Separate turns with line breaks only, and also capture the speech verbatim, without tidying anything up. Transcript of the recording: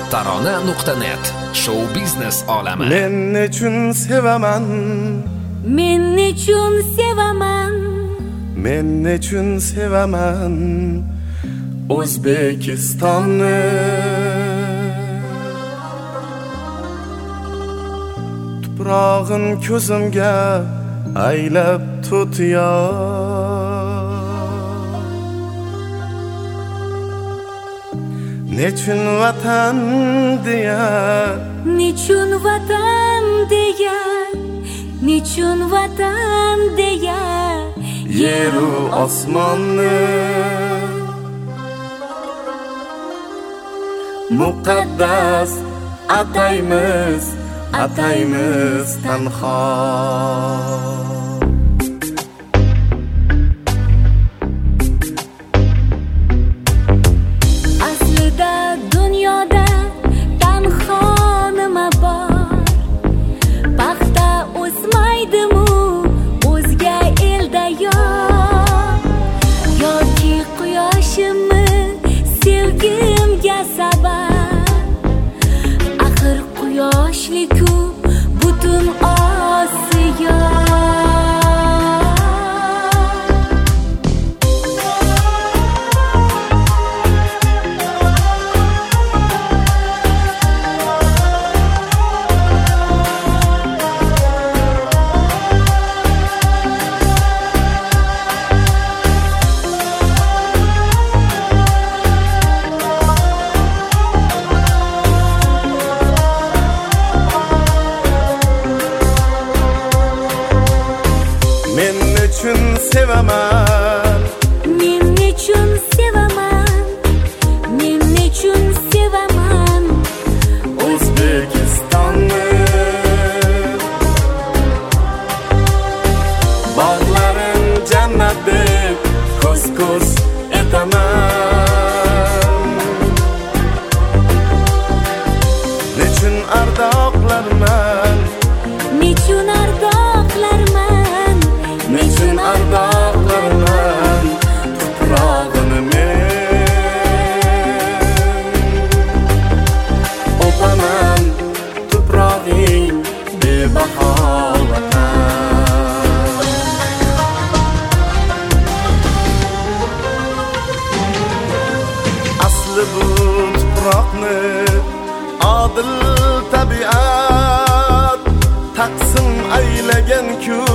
tarona nuqta net show biznes olami.
Men nechun sevaman,
men nechun sevaman,
men nechun sevaman O'zbekistonni. Tuprog'in ko'zimga aylab tutyar. Nechun vatan deya,
nechun vatan deya, nechun vatan deya
yeru osmonni muqaddas ataymiz, ataymiz tanho.
Aslida dunyoda tanho nima bor? Paxta o'smaydimu o'zga elda yo'q, yoki quyoshimni sevgimga sabab. Axir quyoshliku butun Osiyo.
Men nechun sevaman,
Men nechun sevaman, men nechun sevaman
O'zbekistonni. Bog'larim jannat deb ko'z-ko'z etaman. Nechun ardoqlarman,
nechun ardoqlarman,
nechun ardoqlarman tuprog'ini men. O'paman tuprog'ing bebaho vatan. Asli bu tuproqni odil tabiat taqsim aylagan-ku